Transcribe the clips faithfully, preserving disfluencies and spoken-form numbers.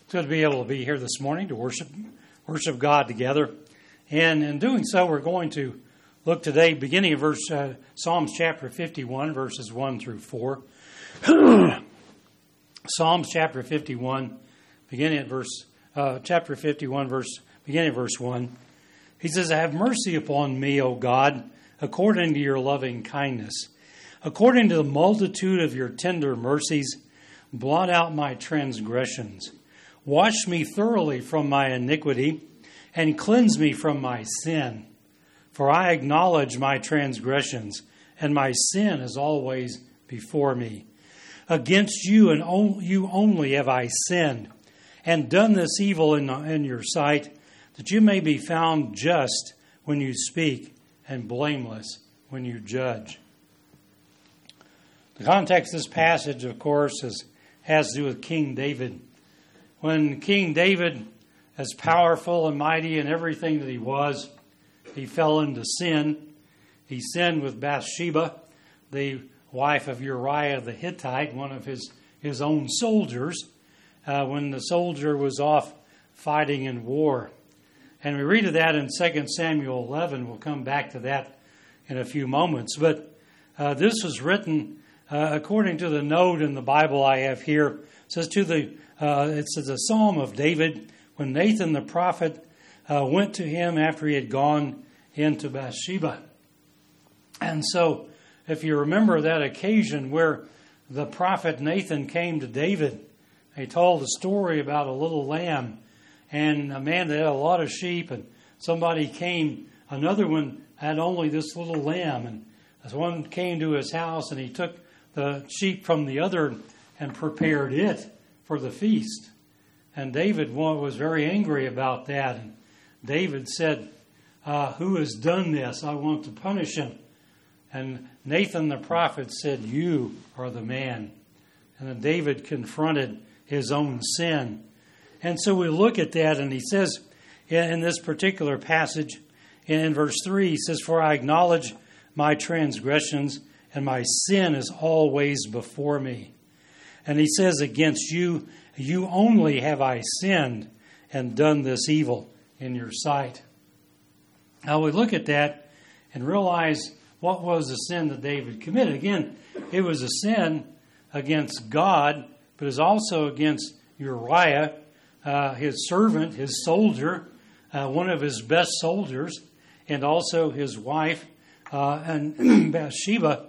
It's good to be able to be here this morning to worship worship God together. And in doing so, we're going to look today, beginning of verse uh, Psalms chapter fifty-one, verses one through four. Psalms chapter fifty-one, beginning at verse uh, chapter fifty-one, verse beginning at verse one. He says, "Have mercy upon me, O God, according to your loving kindness, according to the multitude of your tender mercies, blot out my transgressions. Wash me thoroughly from my iniquity, and cleanse me from my sin. For I acknowledge my transgressions, and my sin is always before me. Against you and you only have I sinned, and done this evil in, in your sight, that you may be found just when you speak, and blameless when you judge." The context of this passage, of course, is, has to do with King David. When King David, as powerful and mighty in everything that he was, he fell into sin. He sinned with Bathsheba, the wife of Uriah the Hittite, one of his, his own soldiers, uh, when the soldier was off fighting in war. And we read of that in Second Samuel eleven. We'll come back to that in a few moments. But uh, this was written uh, according to the note in the Bible I have here. It says to the uh, it's the Psalm of David when Nathan the prophet uh, went to him after he had gone into Bathsheba. And so, if you remember that occasion where the prophet Nathan came to David, he told a story about a little lamb and a man that had a lot of sheep, and somebody came, another one had only this little lamb, and this one came to his house and he took the sheep from the other and prepared it for the feast. And David was very angry about that, and David said, uh, who has done this? I want to punish him. And Nathan the prophet said, you are the man. And then David confronted his own sin. And so we look at that, and he says in this particular passage, in verse three, he says, "For I acknowledge my transgressions, and my sin is always before me." And he says, "Against you, you only have I sinned and done this evil in your sight." Now we look at that and realize what was the sin that David committed. Again, it was a sin against God, but it was also against Uriah, uh, his servant, his soldier, uh, one of his best soldiers, and also his wife, uh, and Bathsheba.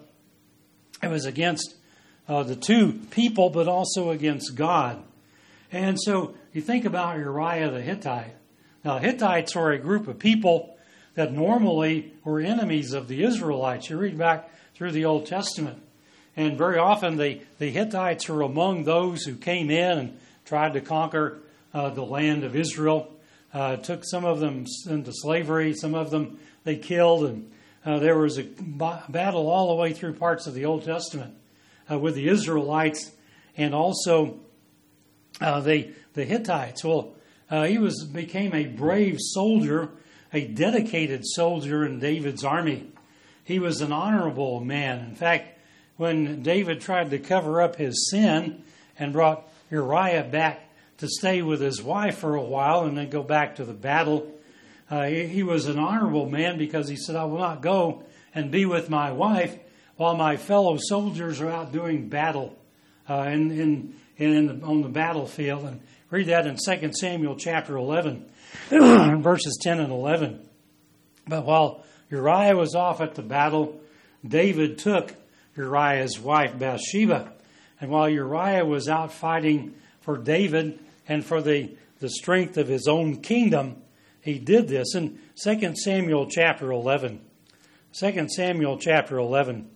It was against uh, the two people, but also against God. And so you think about Uriah the Hittite. Now, Hittites were a group of people that normally were enemies of the Israelites. You read back through the Old Testament, and very often the, the Hittites were among those who came in and tried to conquer uh, the land of Israel. Uh, took some of them into slavery, some of them they killed, and uh, there was a b- battle all the way through parts of the Old Testament uh, with the Israelites and also uh, the the Hittites. Well, uh, he was became a brave soldier, a dedicated soldier in David's army. He was an honorable man. In fact, when David tried to cover up his sin and brought Uriah back to stay with his wife for a while and then go back to the battle, uh, he, he was an honorable man because he said, "I will not go and be with my wife while my fellow soldiers are out doing battle uh, in, in, in the, on the battlefield." And read that in Second Samuel chapter eleven, verses ten and eleven. But while Uriah was off at the battle, David took Uriah's wife Bathsheba. And while Uriah was out fighting for David and for the, the strength of his own kingdom, he did this in Second Samuel chapter eleven. Second Samuel chapter eleven.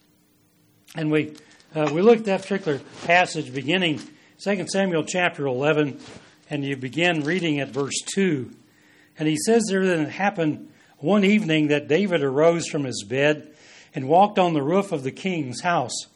And we uh, we looked at that particular passage beginning Second Samuel chapter eleven, and you begin reading at verse two. And he says there that it happened one evening that David arose from his bed and walked on the roof of the king's house.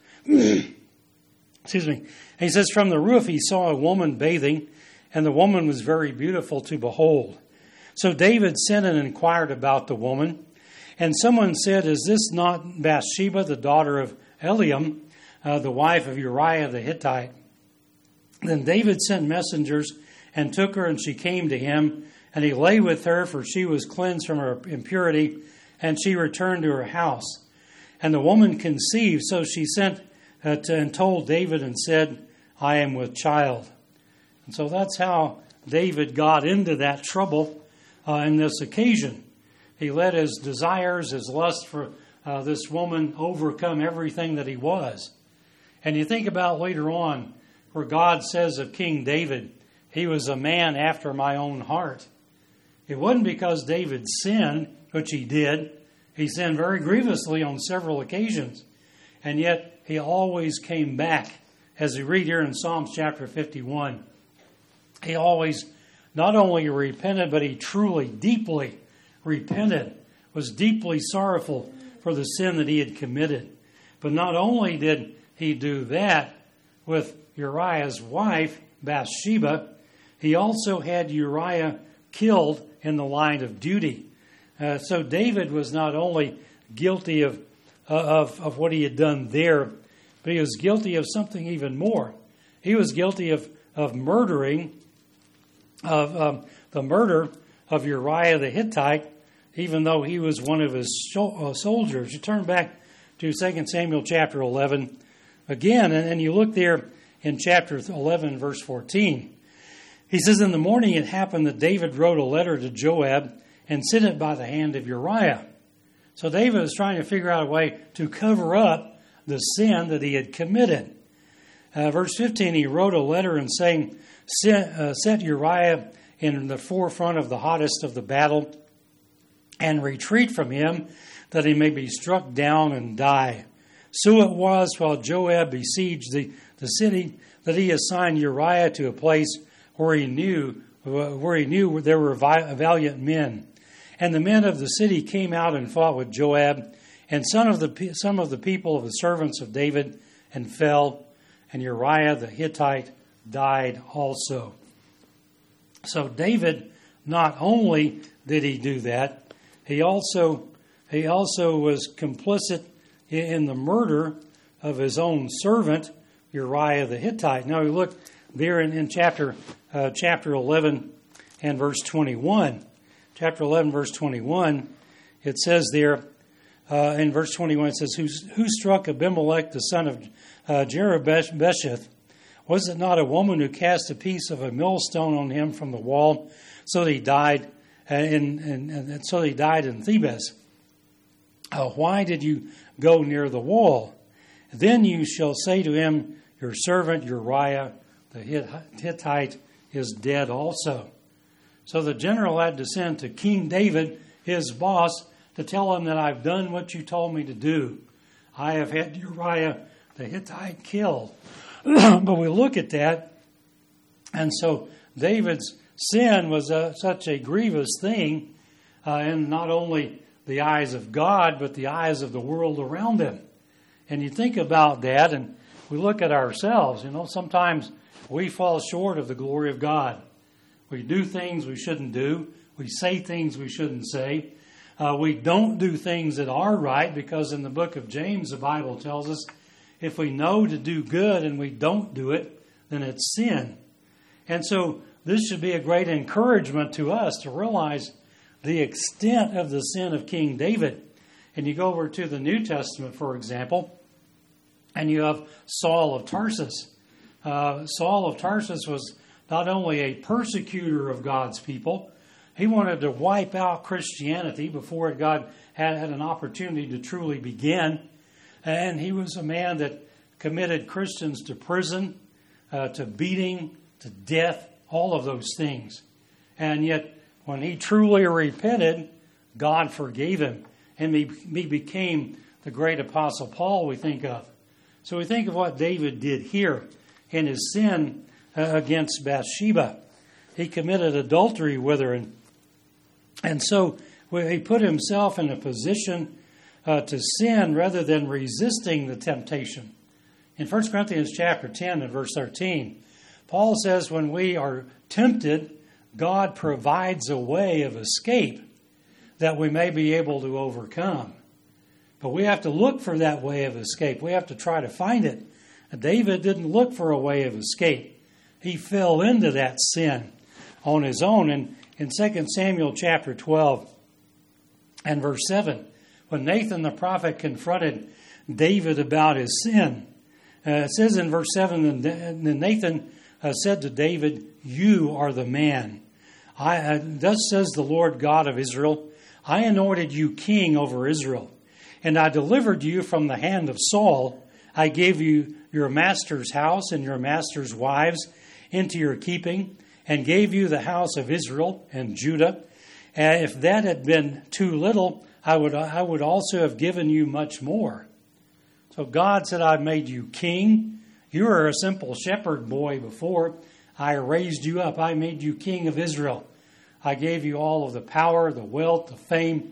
Excuse me. And he says, from the roof he saw a woman bathing, and the woman was very beautiful to behold. So David sent and inquired about the woman. And someone said, "Is this not Bathsheba, the daughter of Eliam, uh, the wife of Uriah the Hittite?" Then David sent messengers and took her, and she came to him. And he lay with her, for she was cleansed from her impurity, and she returned to her house. And the woman conceived, so she sent uh, to, and told David and said, I am with child. And so that's how David got into that trouble uh, in this occasion. He let his desires, his lust for uh, this woman overcome everything that he was. And you think about later on where God says of King David, he was a man after my own heart. It wasn't because David sinned, which he did. He sinned very grievously on several occasions. And yet he always came back. As we read here in Psalms chapter fifty-one, he always not only repented, but he truly, deeply repented, was deeply sorrowful for the sin that he had committed. But not only did he do that with Uriah's wife, Bathsheba, he also had Uriah killed in the line of duty. Uh, so David was not only guilty of, uh, of of what he had done there, but he was guilty of something even more. He was guilty of of murdering, of um, the murder of Uriah the Hittite, even though he was one of his soldiers. You turn back to Second Samuel chapter eleven again, and, and you look there in chapter eleven, verse fourteen. He says, in the morning it happened that David wrote a letter to Joab and sent it by the hand of Uriah. So David was trying to figure out a way to cover up the sin that he had committed. Uh, verse fifteen, he wrote a letter and saying, set, uh, set Uriah in the forefront of the hottest of the battle and retreat from him that he may be struck down and die. So it was while Joab besieged the, the city that he assigned Uriah to a place where he knew where he knew there were valiant men. And the men of the city came out and fought with Joab, and some of the some of the people of the servants of David, and fell, and Uriah the Hittite died also. So David, not only did he do that, he also he also was complicit in the murder of his own servant, Uriah the Hittite. Now we look there in, in chapter uh, chapter eleven and verse twenty-one. Chapter eleven, verse twenty-one, it says there, uh, in verse twenty-one, it says, Who, who struck Abimelech, the son of uh, Jerubbesheth? Was it not a woman who cast a piece of a millstone on him from the wall, so that he died, uh, in, in, and so that he died in Thebes? Uh, why did you go near the wall? Then you shall say to him, Your servant Uriah the Hittite is dead also. So the general had to send to King David, his boss, to tell him that I've done what you told me to do. I have had Uriah the Hittite killed. But we look at that, and so David's sin was a, such a grievous thing uh, in not only the eyes of God, but the eyes of the world around him. And you think about that, and we look at ourselves. You know, sometimes we fall short of the glory of God. We do things we shouldn't do. We say things we shouldn't say. Uh, we don't do things that are right, because in the book of James, the Bible tells us, if we know to do good and we don't do it, then it's sin. And so this should be a great encouragement to us to realize the extent of the sin of King David. And you go over to the New Testament, for example, and you have Saul of Tarsus. Uh, Saul of Tarsus was not only a persecutor of God's people, he wanted to wipe out Christianity before God had, had an opportunity to truly begin. And he was a man that committed Christians to prison, uh, to beating, to death, all of those things. And yet, when he truly repented, God forgave him. And he, he became the great Apostle Paul we think of. So we think of what David did here in his sin uh, against Bathsheba. He committed adultery with her. And, and so he put himself in a position uh, to sin rather than resisting the temptation. In First Corinthians chapter ten and verse thirteen, Paul says when we are tempted, God provides a way of escape that we may be able to overcome. But we have to look for that way of escape. We have to try to find it. David didn't look for a way of escape. He fell into that sin. on his own. And in Second Samuel chapter twelve and verse seven, when Nathan the prophet confronted David about his sin, uh, it says in verse seven, then Nathan uh, said to David, "You are the man. I, uh, thus says the Lord God of Israel, I anointed you king over Israel, and I delivered you from the hand of Saul. I gave you your master's house and your master's wives into your keeping, and gave you the house of Israel and Judah. And if that had been too little, I would I would also have given you much more." So God said, "I made you king. You were a simple shepherd boy before. I raised you up. I made you king of Israel. I gave you all of the power, the wealth, the fame,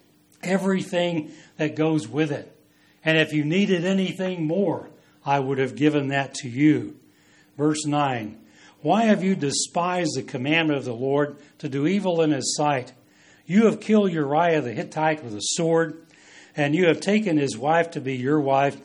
everything that goes with it. And if you needed anything more, I would have given that to you." Verse nine, "Why have you despised the commandment of the Lord to do evil in his sight? You have killed Uriah the Hittite with a sword, and you have taken his wife to be your wife,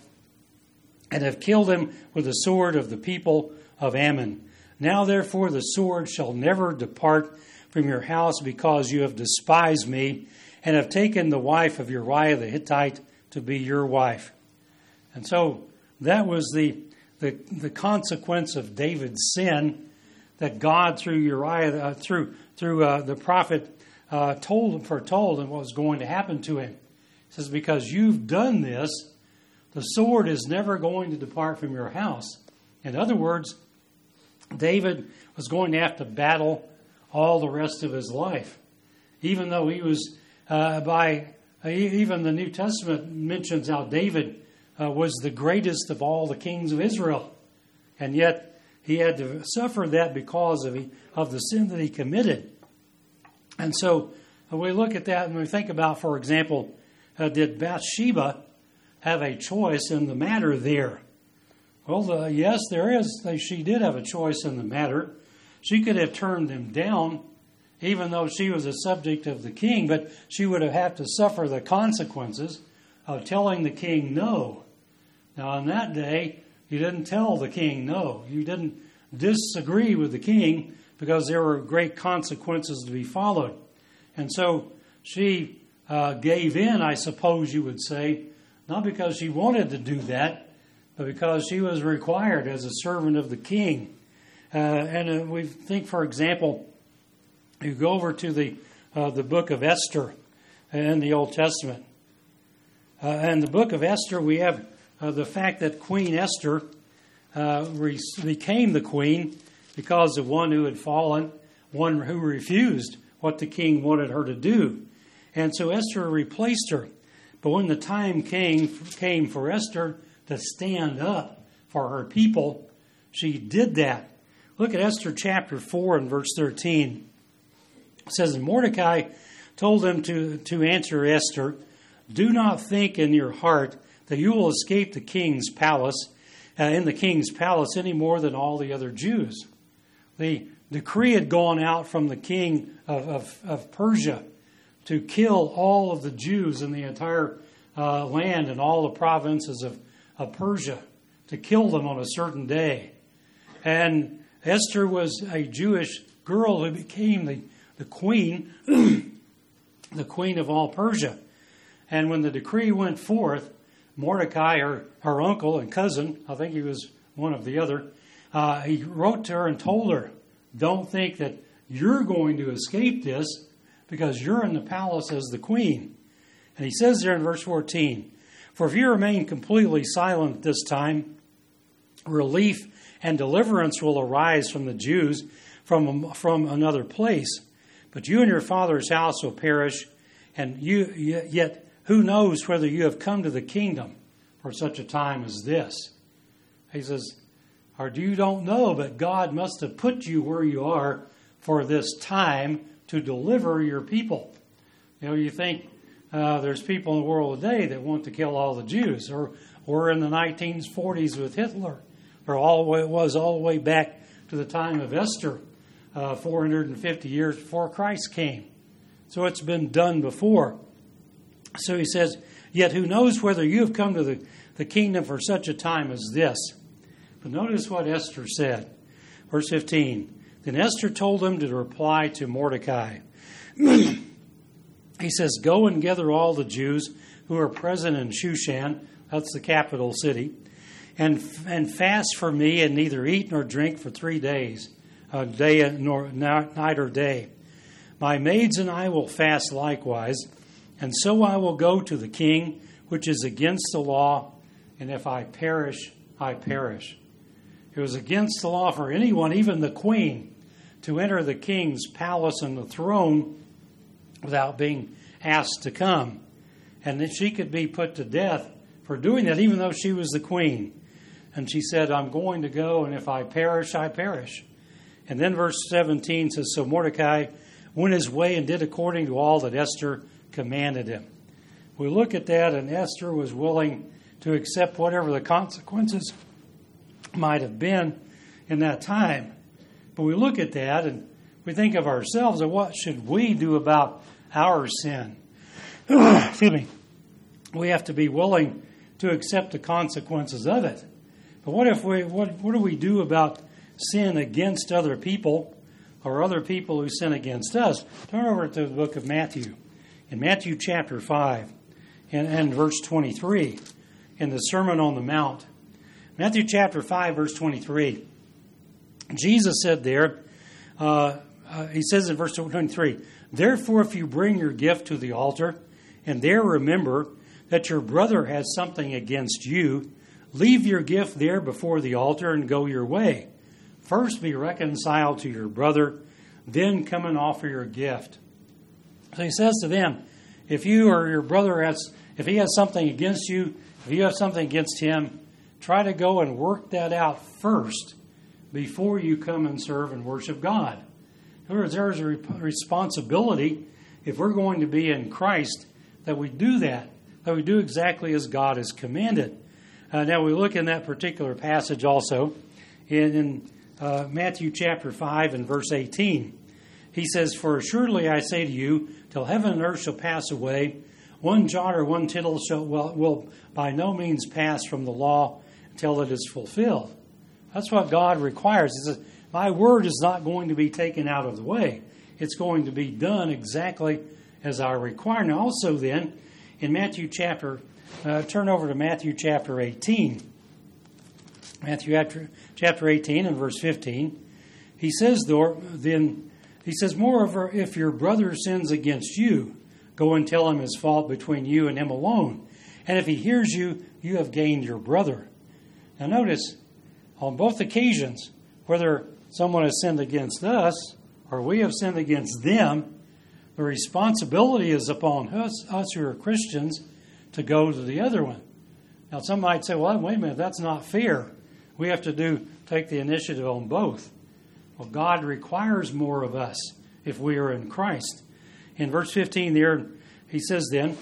and have killed him with the sword of the people of Ammon. Now therefore the sword shall never depart from your house, because you have despised me, and have taken the wife of Uriah the Hittite to be your wife." And so that was the the, the consequence of David's sin, that God through Uriah, uh, through through uh, the prophet, uh, told foretold him what was going to happen to him. He says, "Because you've done this, the sword is never going to depart from your house." In other words, David was going to have to battle all the rest of his life, even though he was uh, by uh, even the New Testament mentions how David uh, was the greatest of all the kings of Israel, and yet he had to suffer that because of he, of the sin that he committed. And so uh, we look at that and we think about, for example, uh, did Bathsheba have a choice in the matter there? Well, the, yes, there is. She did have a choice in the matter. She could have turned him down, even though she was a subject of the king, but she would have had to suffer the consequences of telling the king no. Now, on that day, you didn't tell the king no. You didn't disagree with the king, because there were great consequences to be followed. And so she uh, gave in, I suppose you would say, not because she wanted to do that, but because she was required as a servant of the king. Uh, and uh, we think, for example, you go over to the uh, the book of Esther in the Old Testament. Uh, and the book of Esther, we have uh, the fact that Queen Esther uh, re- became the queen because of one who had fallen, one who refused what the king wanted her to do. And so Esther replaced her. But when the time came, came for Esther to stand up for her people, she did that. Look at Esther chapter four and verse thirteen. It says, "And Mordecai told them to, to answer Esther, 'Do not think in your heart that you will escape the king's palace, uh, in the king's palace any more than all the other Jews.'" The decree had gone out from the king of, of, of Persia to kill all of the Jews in the entire uh, land and all the provinces of, of Persia, to kill them on a certain day. And Esther was a Jewish girl who became the, the queen, the queen of all Persia. And when the decree went forth, Mordecai, her, her uncle and cousin, I think he was one of the other, uh, he wrote to her and told her, "Don't think that you're going to escape this, because you're in the palace as the queen." And he says there in verse fourteen, "For if you remain completely silent at this time, relief and deliverance will arise from the Jews from, from another place. But you and your father's house will perish, and you yet who knows whether you have come to the kingdom for such a time as this." He says, or you don't know, but God must have put you where you are for this time to deliver your people. You know, you think uh, there's people in the world today that want to kill all the Jews, or or in the nineteen forties with Hitler, or all it was all the way back to the time of Esther, uh, four hundred fifty years before Christ came. So it's been done before. So he says, "Yet who knows whether you have come to the, the kingdom for such a time as this?" But notice what Esther said. Verse fifteen, Then Esther told him to reply to Mordecai. He says, "Go and gather all the Jews who are present in Shushan," that's the capital city, and and fast for me, and neither eat nor drink for three days, uh, day nor night or day. My maids and I will fast likewise, and so I will go to the king, which is against the law, and if I perish, I perish." It was against the law for anyone, even the queen, to enter the king's palace and the throne without being asked to come. And that she could be put to death for doing that, even though she was the queen. And she said, "I'm going to go, and if I perish, I perish." And then verse seventeen says, "So Mordecai went his way and did according to all that Esther commanded him." We look at that, and Esther was willing to accept whatever the consequences might have been in that time. But we look at that, and we think of ourselves, and what should we do about our sin? Excuse me. We have to be willing to accept the consequences of it. But what if we what what do we do about sin against other people, or other people who sin against us? Turn over to the book of Matthew. In Matthew chapter five and, and verse twenty-three, in the Sermon on the Mount. Matthew chapter five, verse twenty-three. Jesus said there, uh, uh, he says in verse twenty-three, "Therefore if you bring your gift to the altar, and there remember that your brother has something against you, leave your gift there before the altar and go your way. First be reconciled to your brother, then come and offer your gift." So he says to them, if you or your brother has, if he has something against you, if you have something against him, try to go and work that out first before you come and serve and worship God. In other words, there is a responsibility, if we're going to be in Christ, that we do that, that we do exactly as God has commanded. Uh, now we look in that particular passage also in, in uh, Matthew chapter five and verse eighteen. He says, "For assuredly I say to you, till heaven and earth shall pass away, one jot or one tittle shall, will, will by no means pass from the law until it is fulfilled." That's what God requires. He says, my word is not going to be taken out of the way. It's going to be done exactly as I require. Now also then, in Matthew chapter, uh, turn over to Matthew chapter eighteen. Matthew chapter eighteen and verse fifteen. He says, though, then, he says, "Moreover, if your brother sins against you, go and tell him his fault between you and him alone. And if he hears you, you have gained your brother." Now notice, on both occasions, whether someone has sinned against us or we have sinned against them, the responsibility is upon us, us who are Christians, to go to the other one. Now some might say, well, wait a minute, that's not fair. We have to do take the initiative on both. Well, God requires more of us if we are in Christ. In verse fifteen there, he says then,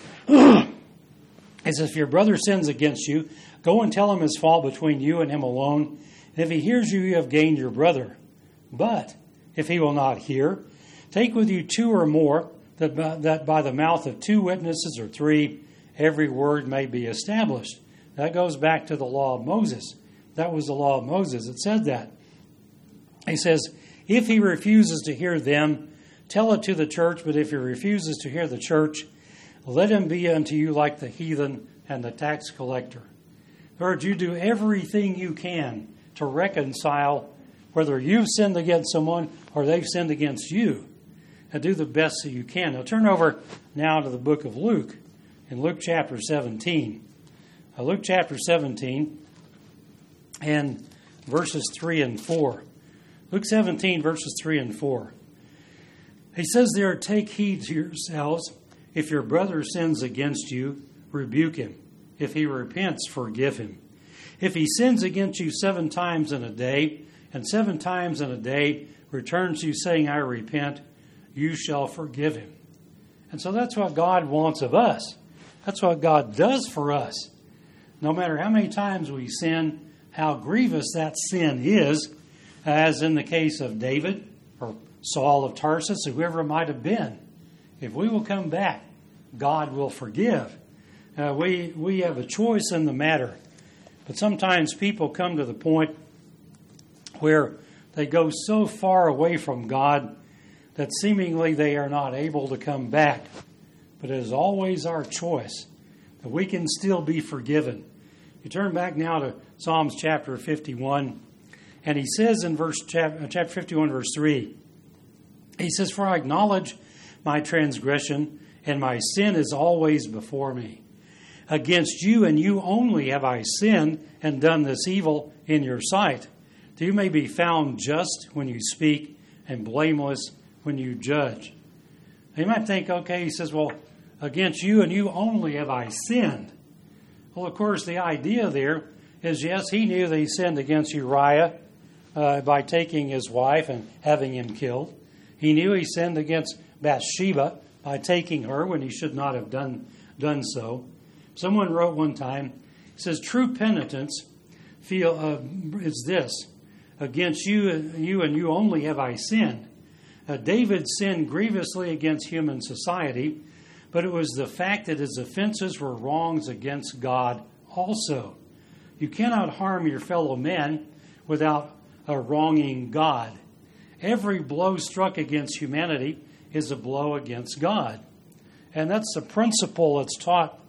he says, "If your brother sins against you, go and tell him his fault between you and him alone. And if he hears you, you have gained your brother. But if he will not hear, take with you two or more, that by, that by the mouth of two witnesses or three, every word may be established." That goes back to the law of Moses. That was the law of Moses. It said that. He says, "If he refuses to hear them, tell it to the church. But if he refuses to hear the church, let him be unto you like the heathen and the tax collector." In other words, you do everything you can to reconcile whether you've sinned against someone or they've sinned against you. And do the best that you can. Now turn over now to the book of Luke, in Luke chapter seventeen. Uh, Luke chapter seventeen and verses three and four. Luke seventeen, verses three and four. He says there, "Take heed to yourselves. If your brother sins against you, rebuke him. If he repents, forgive him. If he sins against you seven times in a day, and seven times in a day returns to you saying, 'I repent,' you shall forgive him." And so that's what God wants of us. That's what God does for us. No matter how many times we sin, how grievous that sin is, as in the case of David or Saul of Tarsus, or whoever it might have been. If we will come back, God will forgive. Uh, we, we have a choice in the matter. But sometimes people come to the point where they go so far away from God that seemingly they are not able to come back. But it is always our choice that we can still be forgiven. You turn back now to Psalms chapter fifty-one, and he says in verse chapter fifty-one, verse three, he says, "For I acknowledge my transgression, and my sin is always before me. Against you and you only have I sinned and done this evil in your sight, that you may be found just when you speak and blameless when you judge." You might think, okay, he says, well, against you and you only have I sinned. Well, of course, the idea there is, yes, he knew that he sinned against Uriah uh, by taking his wife and having him killed. He knew he sinned against Bathsheba by taking her when he should not have done, done so. Someone wrote one time, he says, true penitence feel uh, is this: against you, you and you only have I sinned. Uh, David sinned grievously against human society, but it was the fact that his offenses were wrongs against God also. You cannot harm your fellow men without uh, wronging God. Every blow struck against humanity is a blow against God. And that's the principle that's taught,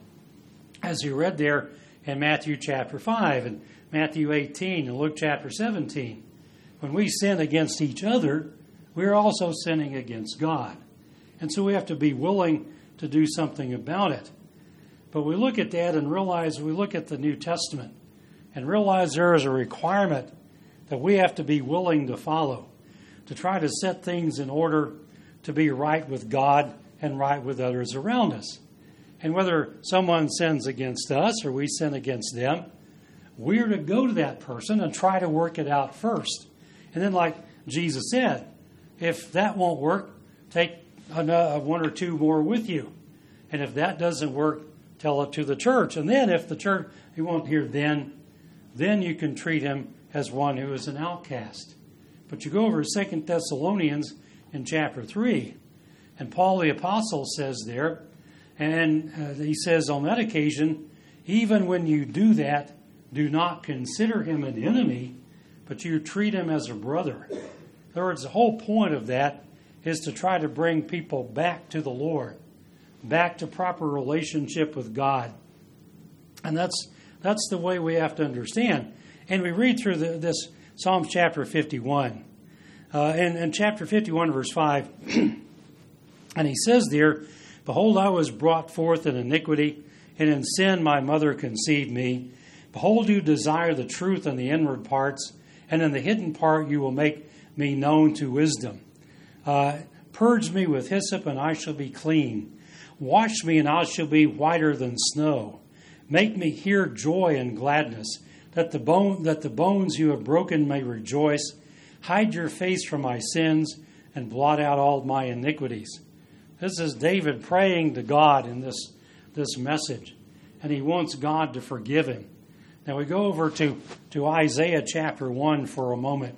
as you read there in Matthew chapter five and Matthew eighteen and Luke chapter seventeen. When we sin against each other, we're also sinning against God. And so we have to be willing to do something about it. But we look at that and realize, we look at the New Testament and realize there is a requirement that we have to be willing to follow, to try to set things in order to be right with God and right with others around us. And whether someone sins against us or we sin against them, we're to go to that person and try to work it out first. And then, like Jesus said, if that won't work, take another, one or two more with you. And if that doesn't work, tell it to the church. And then if the church, you won't hear then, then you can treat him as one who is an outcast. But you go over to Second Thessalonians in chapter three, and Paul the Apostle says there, and uh, he says on that occasion, even when you do that, do not consider him an enemy, but you treat him as a brother. In other words, the whole point of that is to try to bring people back to the Lord, back to proper relationship with God. And that's that's the way we have to understand. And we read through the, this Psalms chapter fifty-one. Uh, and in chapter fifty-one, verse five, and he says there, "Behold, I was brought forth in iniquity, and in sin my mother conceived me. Behold, you desire the truth in the inward parts, and in the hidden part you will make me known to wisdom. Uh, purge me with hyssop, and I shall be clean. Wash me, and I shall be whiter than snow. Make me hear joy and gladness, that the bone that the bones you have broken may rejoice. Hide your face from my sins, and blot out all my iniquities." This is David praying to God in this, this message, and he wants God to forgive him. Now we go over to, to Isaiah chapter one for a moment.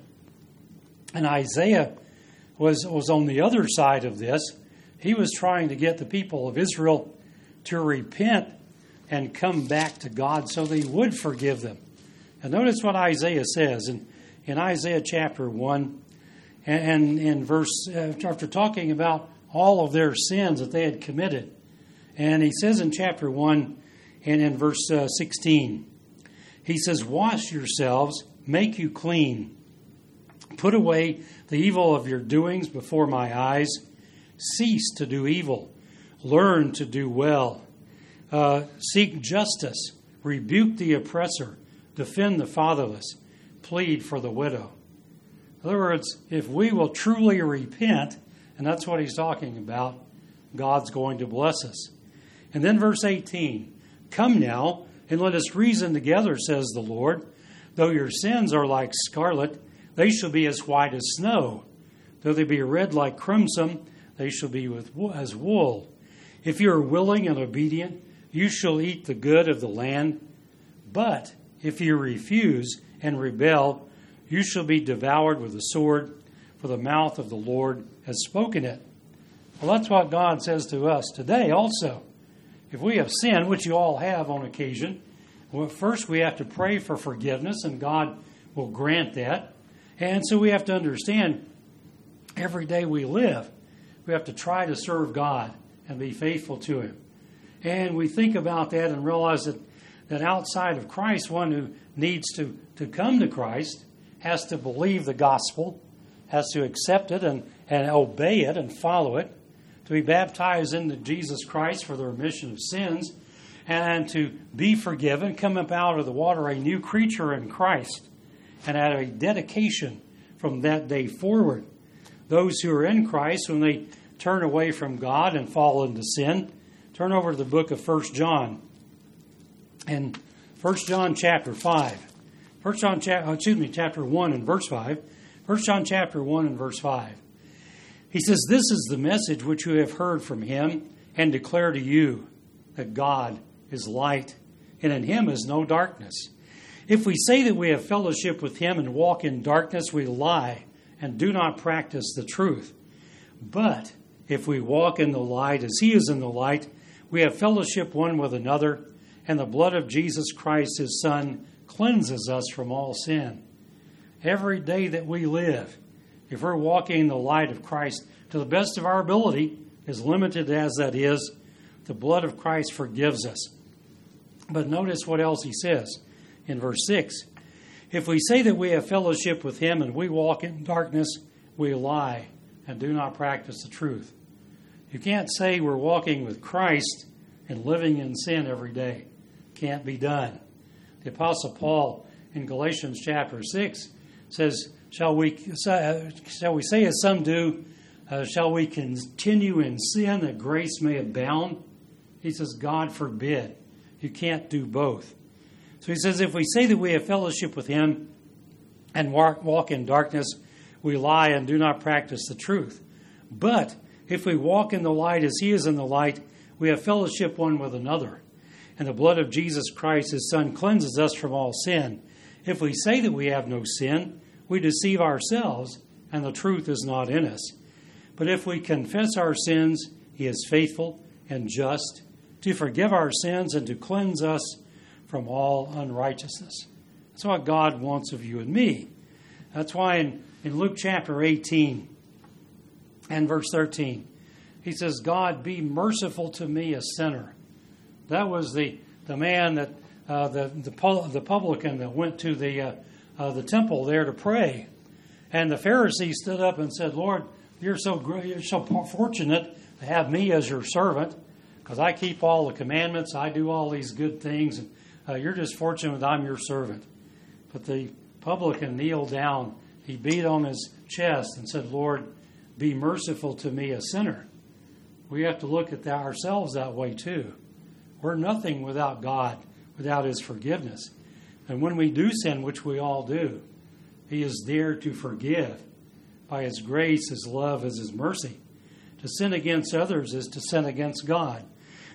And Isaiah was, was on the other side of this. He was trying to get the people of Israel to repent and come back to God so that he would forgive them. And notice what Isaiah says in, in Isaiah chapter one, and in verse, uh, after talking about all of their sins that they had committed. And he says in chapter one and in verse uh, sixteen, he says, "Wash yourselves, make you clean. Put away the evil of your doings before my eyes. Cease to do evil. Learn to do well. Uh, seek justice. Rebuke the oppressor. Defend the fatherless. Plead for the widow." In other words, if we will truly repent, and that's what he's talking about, God's going to bless us. And then verse eighteen, "Come now, and let us reason together, says the Lord. Though your sins are like scarlet, they shall be as white as snow. Though they be red like crimson, they shall be with, as wool. If you are willing and obedient, you shall eat the good of the land. But if you refuse and rebel, you shall be devoured with the sword, for the mouth of the Lord has spoken it." Well, that's what God says to us today also. If we have sinned, which you all have on occasion, well, first we have to pray for forgiveness, and God will grant that. And so we have to understand every day we live, we have to try to serve God and be faithful to Him. And we think about that and realize that, that outside of Christ, one who needs to, to come to Christ has to believe the gospel, has to accept it and, and obey it and follow it, to be baptized into Jesus Christ for the remission of sins, and to be forgiven, come up out of the water a new creature in Christ, and have a dedication from that day forward. Those who are in Christ, when they turn away from God and fall into sin, turn over to the book of First John. And First John chapter five. First John cha- excuse me, chapter one and verse five. First John chapter one and verse five. He says, "This is the message which you have heard from him and declare to you, that God is light, and in him is no darkness. If we say that we have fellowship with him and walk in darkness, we lie and do not practice the truth. But if we walk in the light as he is in the light, we have fellowship one with another, and the blood of Jesus Christ, his Son, cleanses us from all sin." Every day that we live, if we're walking in the light of Christ to the best of our ability, as limited as that is, the blood of Christ forgives us. But notice what else he says in verse six. "If we say that we have fellowship with him and we walk in darkness, we lie and do not practice the truth." You can't say we're walking with Christ and living in sin every day. Can't be done. The Apostle Paul in Galatians chapter six says, Shall we, shall we say as some do, uh, shall we continue in sin that grace may abound? He says, God forbid. You can't do both. So he says, if we say that we have fellowship with him and walk, walk in darkness, we lie and do not practice the truth. But if we walk in the light as he is in the light, we have fellowship one with another. And the blood of Jesus Christ, his Son, cleanses us from all sin. If we say that we have no sin, we deceive ourselves, and the truth is not in us. But if we confess our sins, he is faithful and just to forgive our sins and to cleanse us from all unrighteousness. That's what God wants of you and me. That's why in, in Luke chapter eighteen and verse thirteen, he says, God, be merciful to me, a sinner. That was the, the man that, uh, the, the the publican that went to the uh, uh, the temple there to pray. And the Pharisee stood up and said, Lord, you're so great, you're so fortunate to have me as your servant, because I keep all the commandments, I do all these good things, and uh, you're just fortunate that I'm your servant. But the publican kneeled down, he beat on his chest and said, Lord, be merciful to me, a sinner. We have to look at that ourselves that way too. We're nothing without God, without his forgiveness. And when we do sin, which we all do, he is there to forgive. By his grace, his love, as his mercy. To sin against others is to sin against God.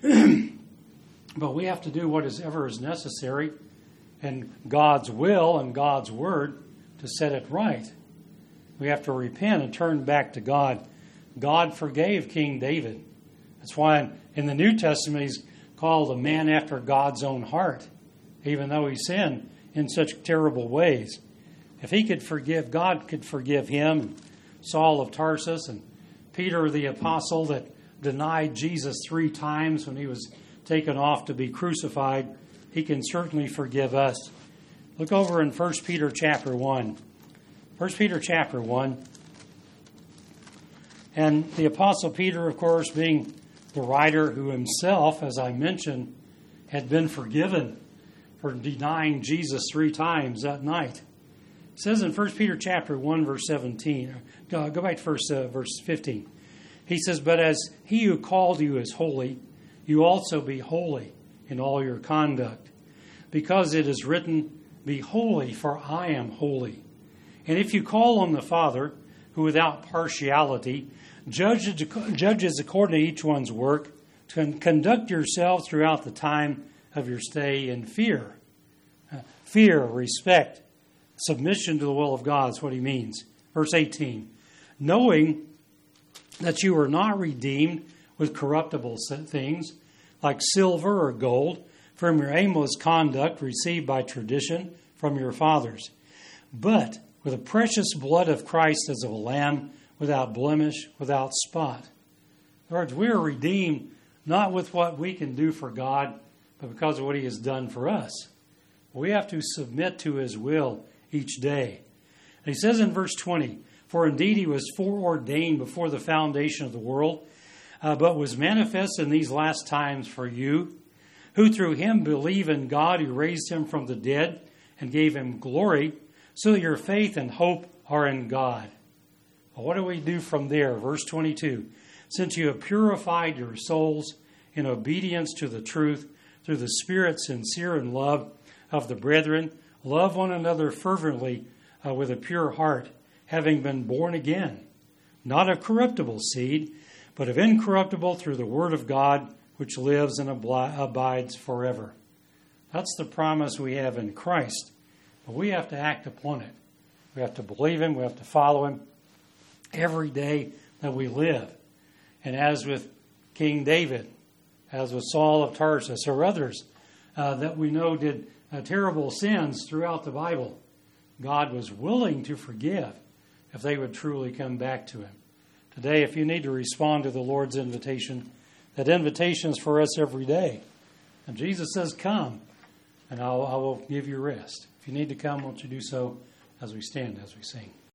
But we have to do what is ever is necessary in God's will and God's word to set it right. We have to repent and turn back to God. God forgave King David. That's why in the New Testament he's called a man after God's own heart, even though he sinned in such terrible ways. If he could forgive, God could forgive him, and Saul of Tarsus, and Peter the apostle that denied Jesus three times when he was taken off to be crucified, he can certainly forgive us. Look over in First Peter chapter one. First Peter chapter one. And the apostle Peter, of course, being the writer who himself, as I mentioned, had been forgiven for denying Jesus three times that night. It says in First Peter chapter one, verse seventeen, go, go back to verse, uh, verse fifteen. He says, but as he who called you is holy, you also be holy in all your conduct. Because it is written, be holy, for I am holy. And if you call on the Father, who without partiality judges, judges according to each one's work, to conduct yourselves throughout the time of your stay in fear. Uh, fear, respect, submission to the will of God is what he means. Verse eighteen, knowing that you were not redeemed with corruptible things, like silver or gold, from your aimless conduct received by tradition from your fathers, but with the precious blood of Christ as of a lamb, without blemish, without spot. In other words, we are redeemed not with what we can do for God, but because of what he has done for us. We have to submit to his will each day. And he says in verse twenty, for indeed he was foreordained before the foundation of the world, uh, but was manifest in these last times for you, who through him believe in God who raised him from the dead and gave him glory, so that your faith and hope are in God. Well, what do we do from there? Verse twenty-two, since you have purified your souls in obedience to the truth through the Spirit's sincere and love of the brethren, love one another fervently uh, with a pure heart, having been born again, not of corruptible seed, but of incorruptible through the word of God, which lives and abli- abides forever. That's the promise we have in Christ. But we have to act upon it. We have to believe him. We have to follow him every day that we live. And as with King David, as with Saul of Tarsus or others uh, that we know did uh, terrible sins throughout the Bible, God was willing to forgive if they would truly come back to him. Today, if you need to respond to the Lord's invitation, that invitation is for us every day. And Jesus says, come, and I'll, I will give you rest. If you need to come, won't you do so as we stand, as we sing.